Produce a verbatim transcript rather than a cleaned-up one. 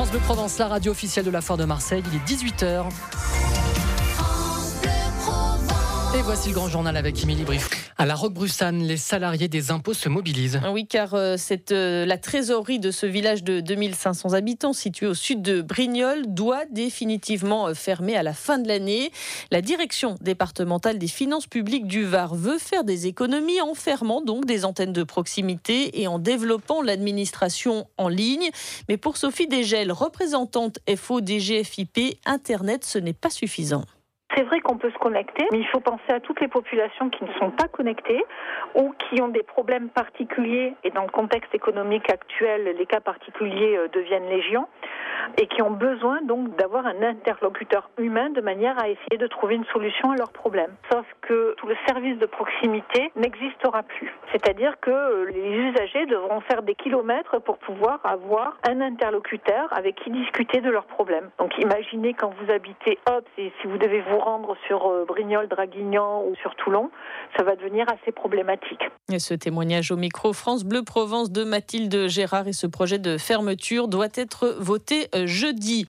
France Bleu Provence, la radio officielle de la Foire de Marseille. Il est dix-huit heures. Et voici le grand journal avec Émilie Briff. À la Roquebrussanne, les salariés des impôts se mobilisent. Oui, car euh, c'est, euh, la trésorerie de ce village de deux mille cinq cents habitants situé au sud de Brignoles doit définitivement fermer à la fin de l'année. La direction départementale des finances publiques du Var veut faire des économies en fermant donc des antennes de proximité et en développant l'administration en ligne. Mais pour Sophie Dégel, représentante F O D G F I P, Internet, ce n'est pas suffisant. C'est vrai qu'on peut se connecter, mais il faut penser à toutes les populations qui ne sont pas connectées ou qui ont des problèmes particuliers. Et dans le contexte économique actuel, les cas particuliers deviennent légion et qui ont besoin donc d'avoir un interlocuteur humain de manière à essayer de trouver une solution à leurs problèmes. Sauf que tout le service de proximité n'existera plus. C'est-à-dire que les usagers devront faire des kilomètres pour pouvoir avoir un interlocuteur avec qui discuter de leurs problèmes. Donc imaginez quand vous habitez Hop, et si vous devez vous rendre sur Brignoles, Draguignan ou sur Toulon, ça va devenir assez problématique. Et ce témoignage au micro France Bleu Provence de Mathilde Gérard, et ce projet de fermeture doit être voté jeudi.